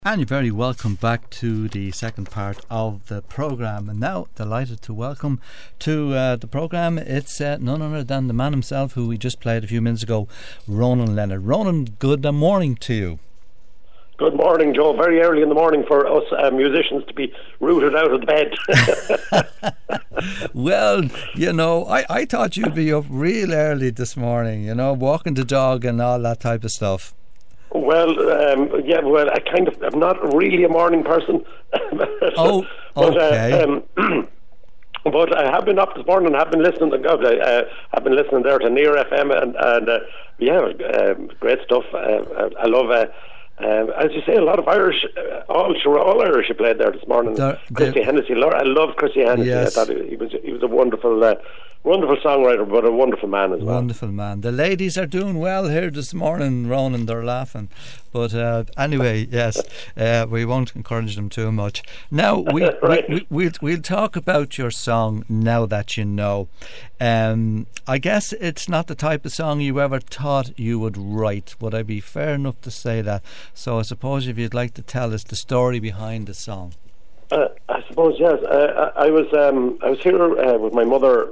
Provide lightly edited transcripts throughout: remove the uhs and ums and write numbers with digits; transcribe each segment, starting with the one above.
And you're very welcome back to the second part of the programme. And now, delighted to welcome to the programme, it's none other than the man himself who we just played a few minutes ago, Ronan Leonard. Ronan, good morning to you. Good morning, Joe. Very early in the morning for us musicians to be rooted out of bed. Well, you know, I thought you'd be up real early this morning, you know, walking the dog and all that type of stuff. Well, I'm not really a morning person. Oh, okay. But I have been up this morning. I've been listening. I've been listening there to Near FM, and great stuff. I love, as you say, a lot of Irish. All Irish you played there this morning. Christy Hennessy. I love Christy Hennessy. Yes. I thought he was a wonderful. Wonderful songwriter, but a wonderful man as well. Wonderful man. The ladies are doing well here this morning, Ronan. They're laughing. But anyway, yes, we won't encourage them too much. Now, we'll talk about your song, Now That You Know. I guess it's not the type of song you ever thought you would write. Would I be fair enough to say that? So I suppose if you'd like to tell us the story behind the song. I suppose, yes. I was here with my mother.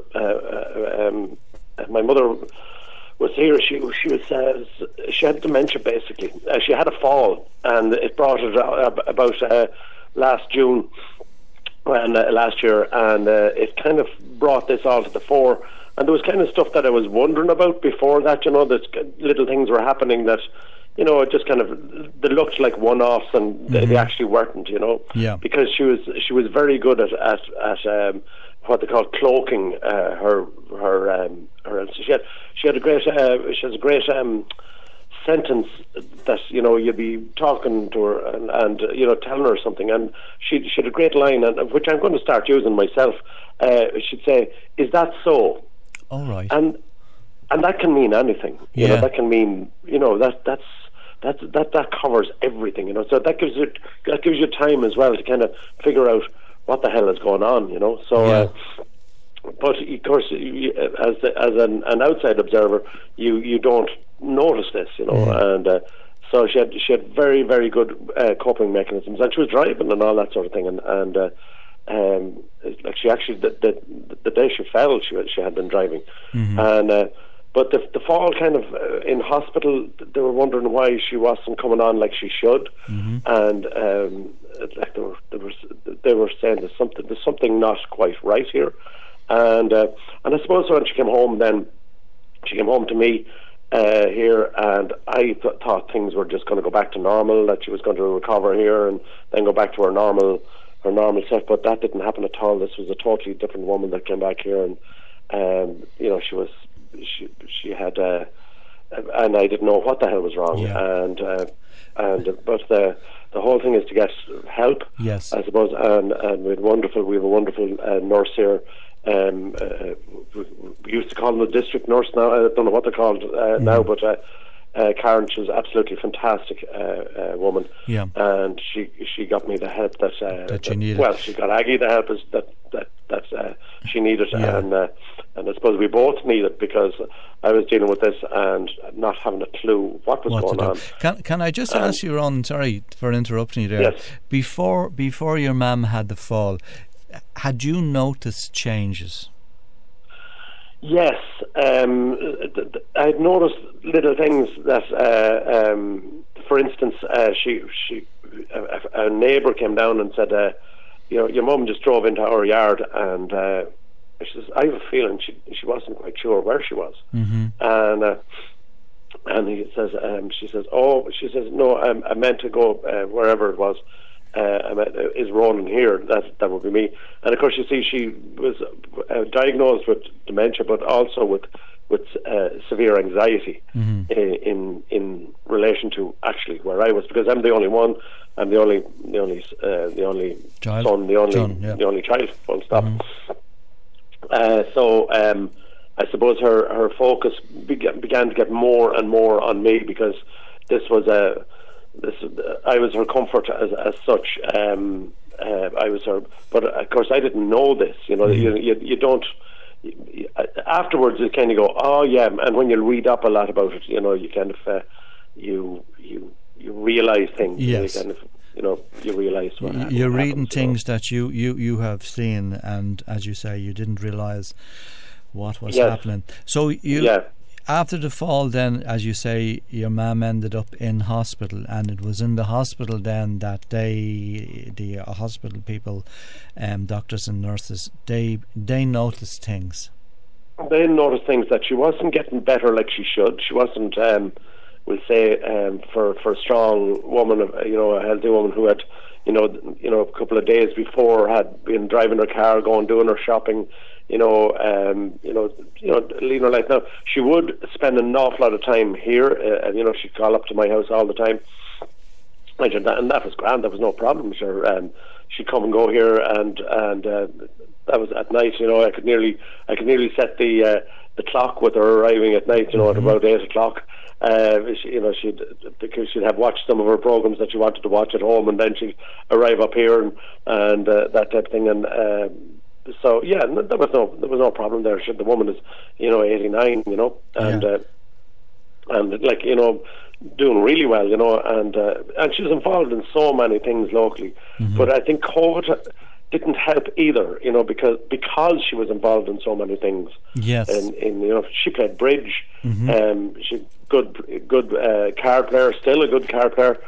My mother was here. She had dementia, basically. She had a fall, and it brought it about last June and last year, and it kind of brought this all to the fore. And there was kind of stuff that I was wondering about before that. You know, that little things were happening that, you know, it just kind of, they looked like one-offs, and they actually weren't, you know. Yeah. Because she was very good at what they call cloaking her. She has a great sentence that, you know, you'd be talking to her and you know, telling her something, and she had a great line, and which I'm going to start using myself. She'd say, "Is that so?" All right. And that can mean anything. You know, that can mean, you know, that covers everything, you know. So that gives you time as well to kind of figure out what the hell is going on, you know. So, but of course, as an outside observer, you don't notice this, you know. And so she had very, very good coping mechanisms, and she was driving and all that sort of thing, and like she actually the day she fell, she had been driving, and. But the fall kind of in hospital, they were wondering why she wasn't coming on like she should, and like they were saying there's something not quite right here, and I suppose when she came home, then she came home to me here, and I thought things were just going to go back to normal, that she was going to recover here and then go back to her normal self, but that didn't happen at all. This was a totally different woman that came back here, and you know, she had and I didn't know what the hell was wrong, but the whole thing is to get help, yes, I suppose, and we have a wonderful nurse here. We used to call them the district nurse now. I don't know what they're called now, but Karen, she was absolutely fantastic woman, and she got me the help that you needed. Well, she got Aggie the help that she needed, and I suppose we both needed, because I was dealing with this and not having a clue what was going on. Can I just ask you, Ron? Sorry for interrupting you there. Yes. Before your mum had the fall, had you noticed changes? Yes, I'd noticed little things that, for instance, a neighbour came down and said, you know, your mum just drove into our yard, and she says, I have a feeling she wasn't quite sure where she was, and he says, she says, no, I meant to go wherever it was. Is Ronan here? That would be me. And of course, you see, she was diagnosed with dementia, but also with severe anxiety in relation to actually where I was, because I'm the only one. I'm the only child. Son, the only child. Full stop. So I suppose her focus began to get more and more on me, because this was I was her comfort as such. I was her, but of course I didn't know this. You know, you don't. Afterwards, you kind of go, oh yeah, and when you read up a lot about it, you know, you kind of you realise things. Yes. You kind of you realise what you're reading happens, things that you have seen, and as you say, you didn't realise what was happening. So after the fall, then, as you say, your mum ended up in hospital, and it was in the hospital then that the hospital people, doctors and nurses, they noticed things. They noticed things that she wasn't getting better like she should. She wasn't, we'll say, for a strong woman, a healthy woman who had, a couple of days before had been driving her car, doing her shopping. Leading her life. Now, she would spend an awful lot of time here, and she'd call up to my house all the time, and that was grand. That was no problem. Sure, she'd come and go here, and that was at night. I could nearly set the clock with her arriving at night. At about 8 o'clock. She'd have watched some of her programs that she wanted to watch at home, and then she'd arrive up here and that type of thing, and. So there was no problem there. The woman is 89, and doing really well, and she was involved in so many things locally. But I think COVID didn't help either, because she was involved in so many things. Yes, and she played bridge. She's good card player, still a good card player.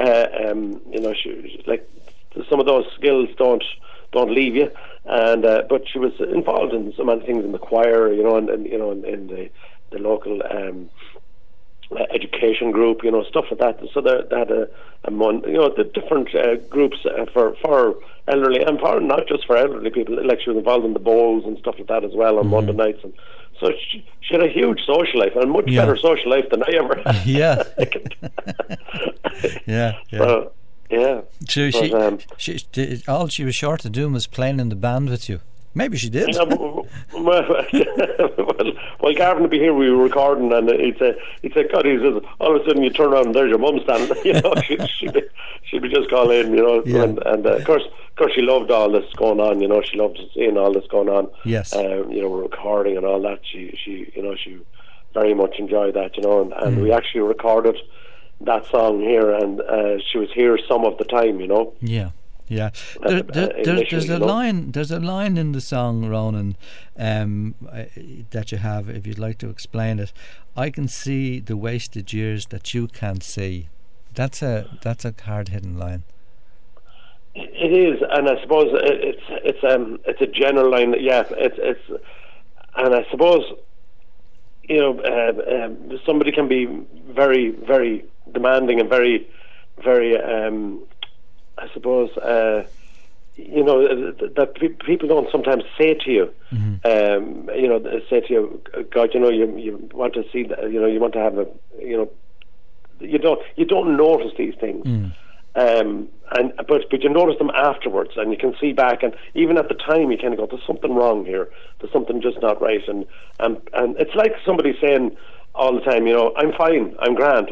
She like some of those skills don't leave you, and but she was involved in so many things in the choir, and in the local education group, stuff like that. So they had the different groups for elderly, and for not just for elderly people. Like she was involved in the bowls and stuff like that as well on Monday nights, and so she had a huge social life, and a much better social life than I ever had. Yeah. Yeah. So, yeah. She all she was short of doing was playing in the band with you. Maybe she did. Well, Gavin would be here. We were recording, and he'd say, "God," he says, all of a sudden you turn around and there's your mum standing. She'd be just calling in, and of course she loved all this going on. She loved seeing all this going on. Yes. We're recording and all that. She very much enjoyed that. And we actually recorded that song here, and she was here some of the time. Yeah. Yeah, there's a line. There's a line in the song, Ronan, that you have. If you'd like to explain it, I can see the wasted years that you can't see. That's a hard hitting line. It is, and I suppose it's a general line. Yeah, it's, and I suppose somebody can be very, very demanding and very, very. I suppose that people don't sometimes say to you, say to you, God, you want to see that, you want to have you don't notice these things, but you notice them afterwards, and you can see back, and even at the time you kind of go, there's something wrong here, there's something just not right, and it's like somebody saying all the time, I'm fine, I'm grand,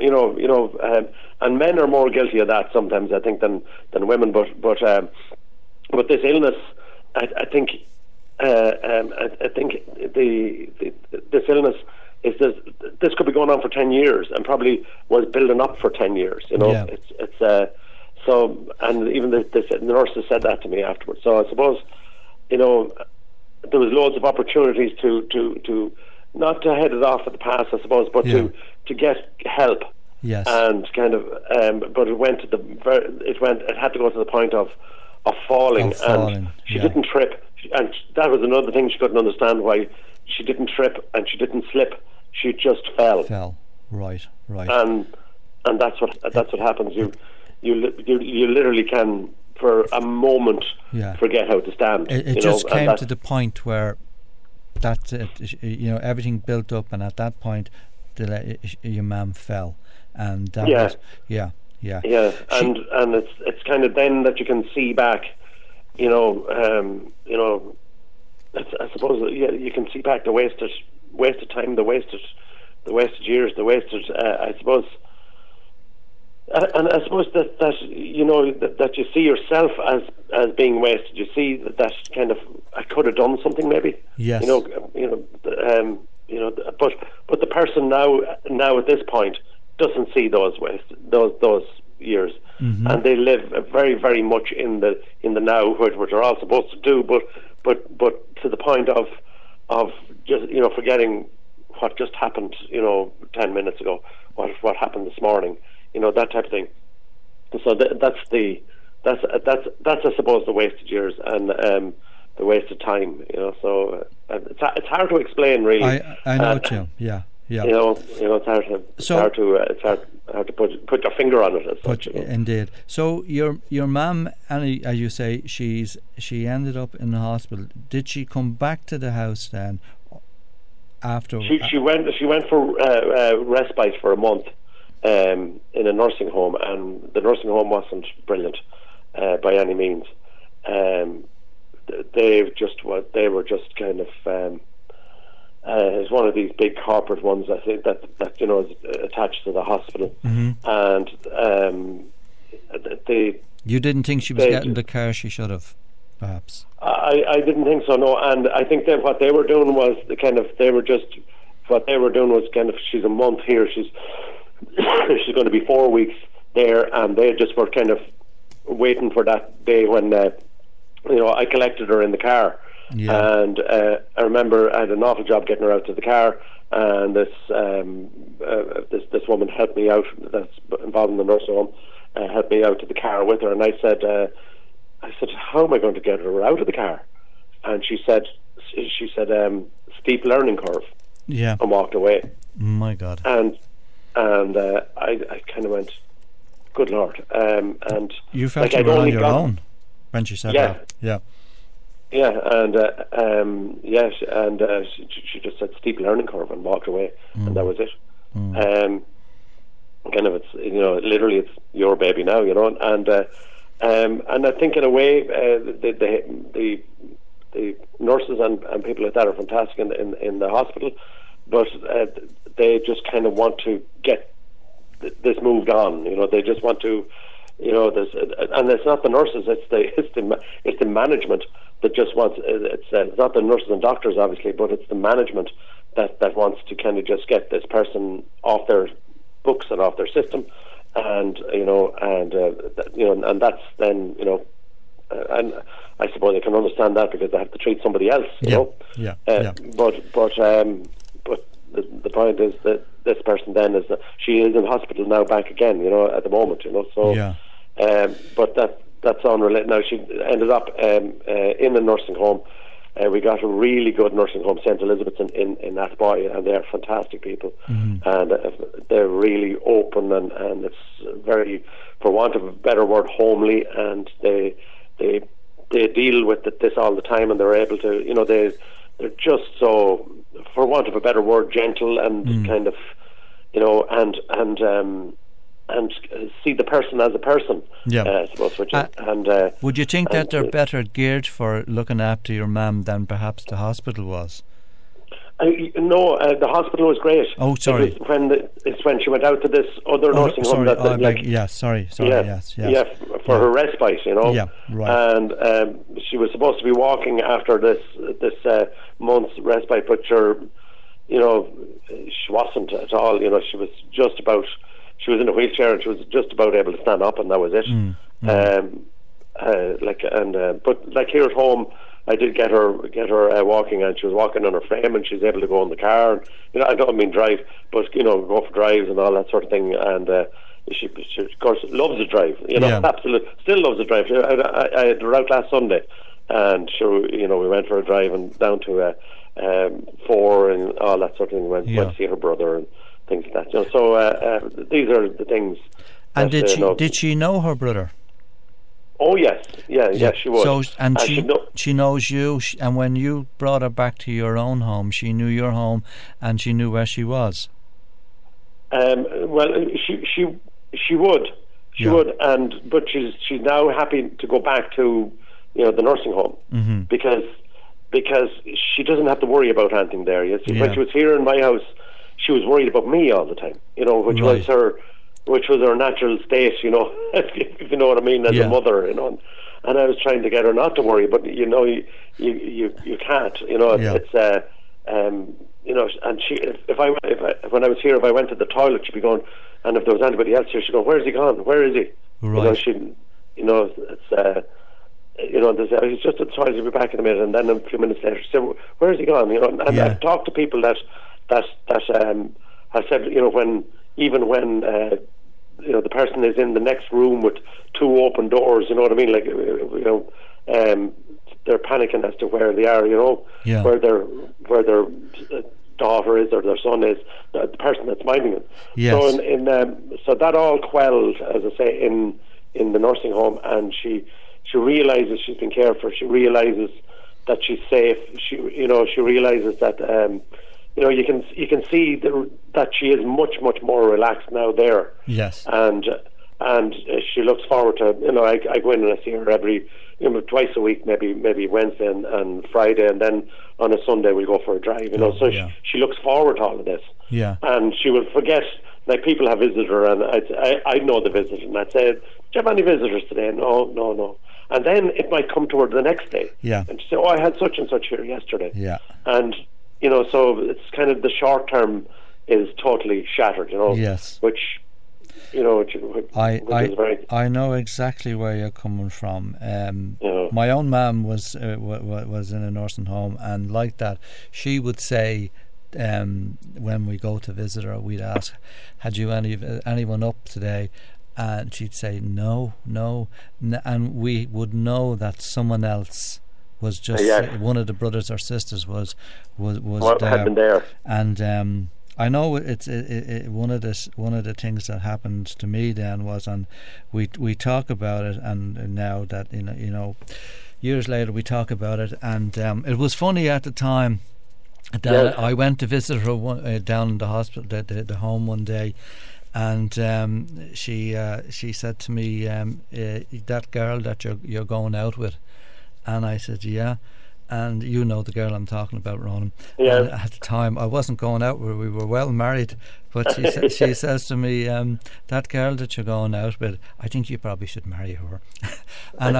and men are more guilty of that sometimes, I think, than women. But this illness, I think this illness is this could be going on for 10 years, and probably was building up for 10 years. Yeah. It's so, and even the nurses said that to me afterwards. So I suppose there was loads of opportunities to not to head it off at the pass, I suppose, but to get help. Yes. And kind of, but it went to it had to go to the point of falling, and she didn't trip, and that was another thing she couldn't understand, why she didn't trip and she didn't slip, she just fell. Right. And that's what happens. You literally can, for a moment, forget how to stand. It just came to the point where that everything built up, and at that point your mum fell, and that was, and it's kind of then that you can see back, I suppose you can see back the wasted time, the wasted years, the wasted I suppose. And I suppose that you see yourself as being wasted. You see that kind of, I could have done something maybe. Yes. But the person now at this point doesn't see those years, and they live very, very much in the now, which are all supposed to do, but to the point of just forgetting what just happened 10 minutes ago, what happened this morning, that type of thing. So that's I suppose the wasted years and the wasted time. So it's hard to explain, really. I know, Tim. Yeah. It's hard to put your finger on it. Indeed. So your mum, Annie, as you say, she ended up in the hospital. Did she come back to the house then? After she went for respite for a month in a nursing home, and the nursing home wasn't brilliant by any means. They were just kind of. It's one of these big corporate ones, I think, that is attached to the hospital, and You didn't think she was getting the care she should have, perhaps? I didn't think so, no. And I think that what they were doing was she's a month here, she's going to be 4 weeks there, and they just were kind of waiting for that day when I collected her in the car. Yeah. And I remember I had an awful job getting her out to the car, and this woman helped me out, that's involved in the nursing home, helped me out to the car with her, and I said, how am I going to get her out of the car? And she said, steep learning curve. Yeah. And walked away. My God. And I kind of went, good Lord. And you felt you were on your own when she said that. Yeah. Yeah, and she just said steep learning curve and walked away, and that was it. Kind of, it's literally it's your baby now, and I think in a way the nurses and people like that are fantastic in the hospital, but they just kind of want to get this moved on. They just want to. And it's not the nurses; it's the management that just wants. It's not the nurses and doctors, obviously, but it's the management that wants to kind of just get this person off their books and off their system, and and that's then and I suppose I can understand that because they have to treat somebody else, But the point is that this person then is that she is in hospital now, back again, at the moment, So, but that's unrelated. Now she ended up in a nursing home. We got a really good nursing home, St. Elizabeth's in Athboy, and they're fantastic people, and they're really open and it's very, for want of a better word, homely, and they deal with this all the time, and they're able to, they're just so, for want of a better word, gentle and kind of, and see the person as a person. I suppose. Would you think that they're better geared for looking after your mum than perhaps the hospital was? No, the hospital was great. Oh, sorry. It's when she went out to this other nursing home. Sorry. For her respite, Yeah, right. And she was supposed to be walking after this month's respite, but she wasn't at all. She was just about. She was in a wheelchair and she was just about able to stand up, and that was it. But here at home, I did get her walking, and she was walking on her frame, and she's able to go in the car. And, I don't mean drive, but go for drives and all that sort of thing. And she of course loves to drive. Absolutely, still loves to drive. I had her out last Sunday, and we went for a drive and down to 4 and all that sort of thing. Went to see her brother and things like that. So these are the things. And did she know her brother? Oh yes, she would. So she knows you, and when you brought her back to your own home, she knew your home, and she knew where she was. Well, she would, but she's now happy to go back to the nursing home because she doesn't have to worry about anything there. You see, when she was here in my house, she was worried about me all the time, which was her natural state, if you know what I mean, as a mother, and I was trying to get her not to worry, but you can't, it's you know, and when I was here, if I went to the toilet, she'd be going, and if there was anybody else here, she'd go, "Where's he gone? Where is he?" Right. He's just at the toilet, he'll be back in a minute, and then a few minutes later, she said, "Where's he gone?" You know, and I've talked to people that I said, you know, when you know, the person is in the next room with two open doors, you know what I mean? Like, you know, they're panicking as to where they are, you know, where their daughter is or their son is, the person that's minding them. Yes. So so that all quelled, as I say, in the nursing home, and she realises she's been cared for. She realises that she's safe. She realises that you know, you can see that she is much more relaxed now there. Yes. And she looks forward to, you know, I go in and I see her every, you know, twice a week, maybe Wednesday and Friday, and then on a Sunday we'll go for a drive, you know. So she looks forward to all of this. Yeah. And she will forget, like, people have visited her, and I know the visitors, and I'd say, "Do you have any visitors today?" No. And then it might come to her the next day. Yeah. And she say, "Oh, I had such and such here yesterday." Yeah. And, you know, so it's kind of the short term is totally shattered, you know. Yes. Which, you know, I know exactly where you're coming from. My own mum was in a nursing home, and like that, she would say, when we go to visit her, we'd ask, "Had you anyone up today?" And she'd say, no, and we would know that someone else was just one of the brothers or sisters was there. Had been there. And I know it's one of the things that happened to me then was, and we talk about it, and now that you know years later we talk about it, and it was funny at the time that I went to visit her down in the hospital, the home one day. And she said to me, "That girl that you're going out with," and I said, "Yeah." And you know the girl I'm talking about, Ronan. Yeah. And at the time, I wasn't going out with her. We were well married, but she says to me, "That girl that you're going out with, I think you probably should marry her." And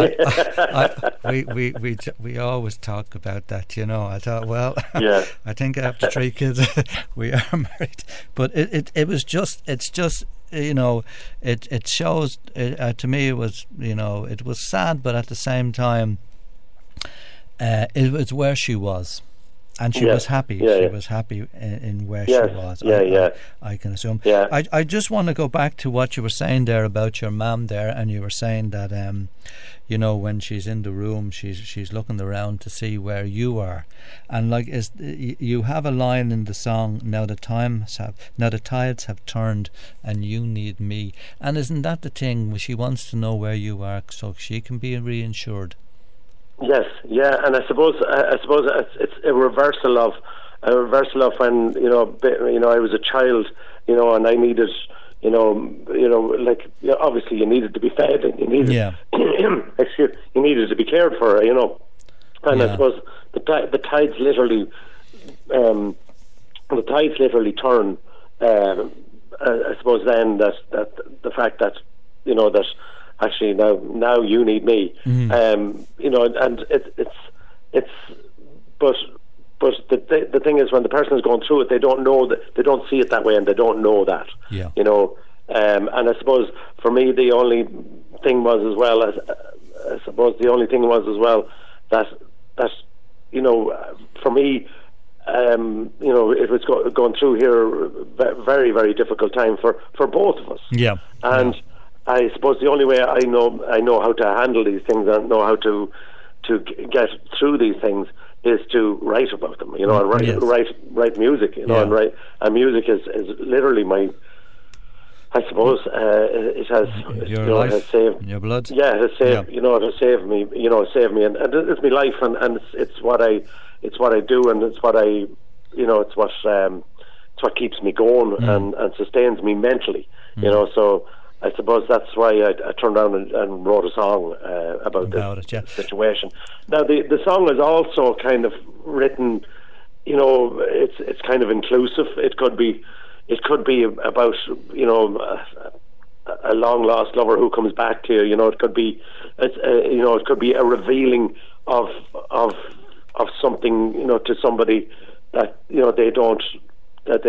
we always talk about that, you know. I thought, well, I think after 3 kids, we are married. But it's just. You know, it shows. To me, it was, you know, it was sad, but at the same time, it was where she was, and she was happy. She was happy in where she was. I can assume. I just want to go back to what you were saying there about your mum there, and you were saying that you know, when she's in the room, she's looking around to see where you are, and like you have a line in the song, now the tides have turned, and you need me. And isn't that the thing? She wants to know where you are so she can be reinsured. Yes, and I suppose it's a reversal of when you know I was a child, you know, and I needed, you know, like, obviously you needed to be fed, and you needed, you needed to be cared for, you know, and I suppose the tides literally turn. I suppose then that the fact that, you know, that actually now you need me, you know, and it's but the thing is, when the person is going through it, they don't know that, they don't see it that way, and they don't know that, you know. And I suppose for me the only thing was as well that you know, for me, you know, it was going through here very, very difficult time for both of us. And I suppose the only way I know how to handle these things and know how to get through these things is to write about them, you know, and write music, you know, and music is literally my, I suppose, it has, your you know, life, it has saved your blood. it has saved, you know, it has saved me, you know, and it's my life, and it's what I do, and it's what I, you know, it's what keeps me going and sustains me mentally, you know. So I suppose that's why I turned around and wrote a song about this situation. Now the song is also kind of written, you know, it's kind of inclusive. It could be about, you know, a long lost lover who comes back to you. You know, it could be, you know, it could be a revealing of something, you know, to somebody they don't that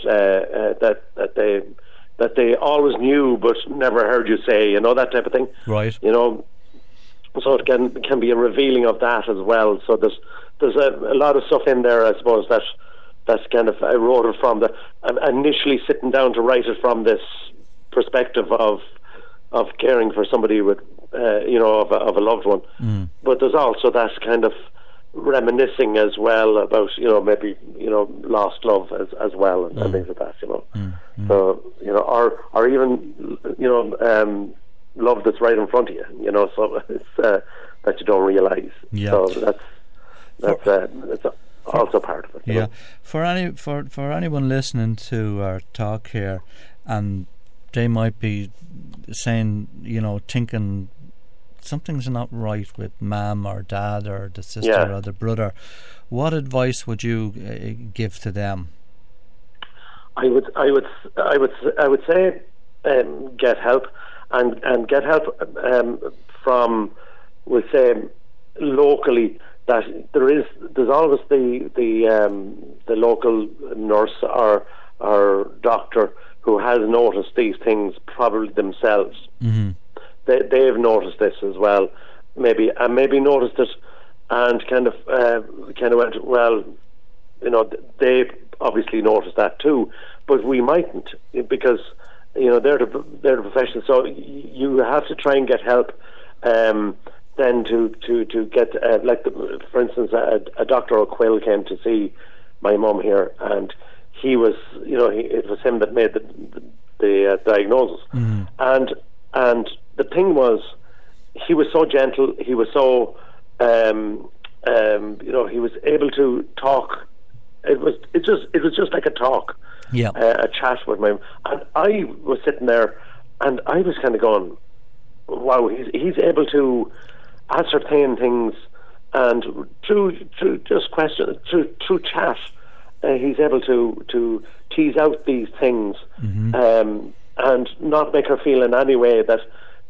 they always knew but never heard you say, that type of thing. Right. So it can be a revealing of that as well. So there's a lot of stuff in there, I suppose, that's kind of, I wrote it from initially sitting down to write it from this perspective of caring for somebody with of a loved one. But there's also that kind of reminiscing as well about maybe lost love as well, and things like that. So or even love that's right in front of you. So it's that you don't realise. Yeah. So that's also part of it. Yeah. For anyone listening to our talk here, and they might be saying, thinking something's not right with mum or dad or the sister or the brother, what advice would you give to them? I would say get help, and get help from, we'll say, locally. That there's always the local nurse or doctor who has noticed these things probably themselves. Mm-hmm. They've noticed this as well, maybe noticed it, and kind of went, well, they obviously noticed that too, but we mightn't, because they're the professionals. So you have to try and get help. Then to get for instance, a Dr. O'Quill came to see my mum here, and he was, it was him that made the diagnosis. Mm-hmm. And the thing was, he was so gentle. He was so, he was able to talk. It was just like a talk, a chat with my. And I was sitting there, and I was kind of going, wow, he's able to ascertain things, and through just question, through chat, he's able to tease out these things, and not make her feel in any way that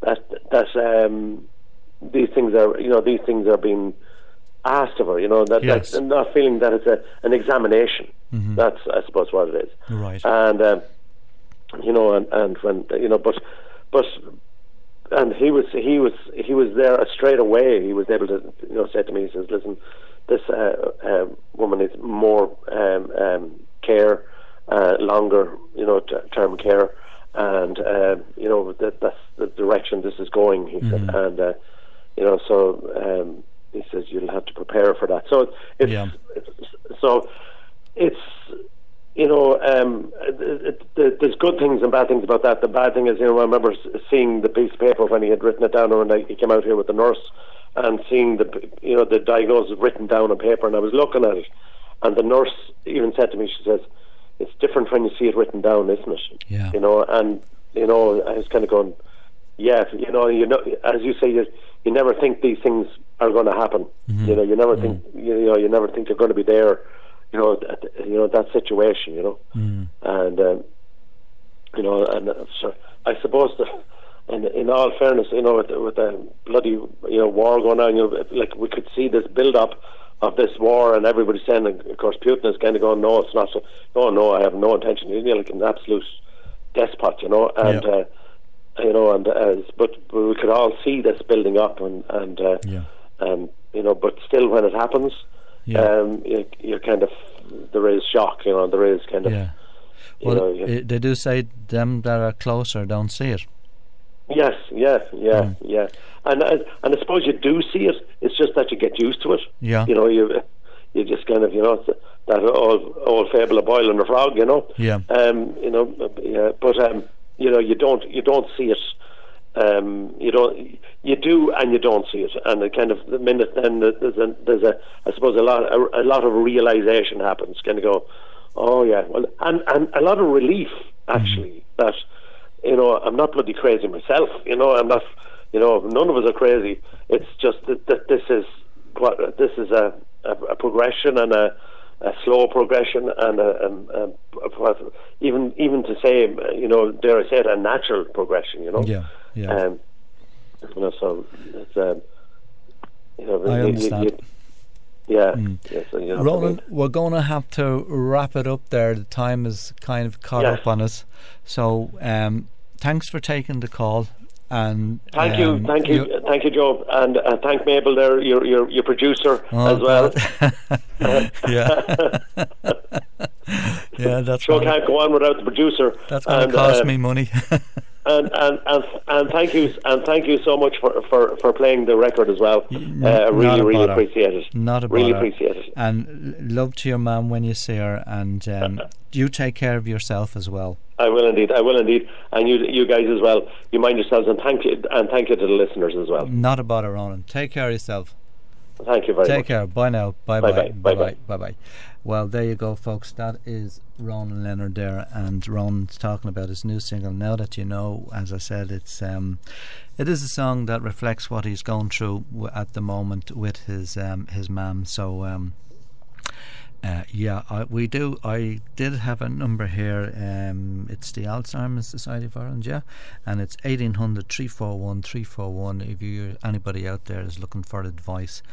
these things are being asked of her. That's not feeling that it's an examination. Mm-hmm. That's, I suppose, what it is. Right. And and when but. And he was there straight away. He was able to say to me, he says, listen, this woman needs more care, longer term care, and that's the direction this is going, he said. And so he says you'll have to prepare for that. So there's good things and bad things about that. The bad thing is, I remember seeing the piece of paper when he had written it down, and he came out here with the nurse, and seeing the diagnosis written down on paper, and I was looking at it, and the nurse even said to me, she says, it's different when you see it written down, isn't it? Yeah. And I was kind of going, yeah, as you say, you never think these things are going to happen. Mm-hmm. You never think, you never think they're going to be there. That situation, and and so I suppose that, in all fairness, with the bloody war going on, like we could see this build up of this war, and everybody's saying, of course, Putin is kind of going, no, it's not so. No, I have no intention. Like an absolute despot, and but we could all see this building up, and but still, when it happens. You're kind of, there is shock, there is kind of. Yeah. Well, they do say them that are closer don't see it. Yes, yeah. And I suppose you do see it. It's just that you get used to it. Yeah. You just kind of, that old fable of boiling a frog. Yeah. But you don't see it. You do and you don't see it, and it kind of, the minute then there's a I suppose a lot of realization happens, kind of go, oh yeah, well, and a lot of relief actually, that I'm not bloody crazy myself, I'm not, none of us are crazy. It's just that this is a progression, and a slow progression, and even to say, dare I say it, a natural progression, Yeah. So it's I understand. Yeah. Ronan, we're going to have to wrap it up there. The time is kind of caught up on us. So thanks for taking the call. And thank you, Joe, and thank Mabel there, your producer as well. Yeah, that's. Show can't go on without the producer. That's going to cost me money. and thank you so much for playing the record as well. Really appreciate it. Not a bother. Really appreciate it. And love to your mum when you see her, and you take care of yourself as well. I will indeed, and you guys as well. You mind yourselves, and thank you to the listeners as well. Not a bother, Ronan. Take care of yourself. Thank you very much. Take care. Bye now. Bye bye. Well, there you go, folks. That is Ronan Leonard there, and Ronan's talking about his new single. Now that you know, as I said, it is a song that reflects what he's going through at the moment with his mum. So. I did have a number here. It's the Alzheimer's Society of Ireland, and it's 1800 341 341. If anybody out there is looking for advice,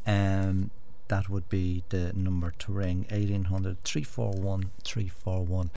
that would be the number to ring, 1800 341 341.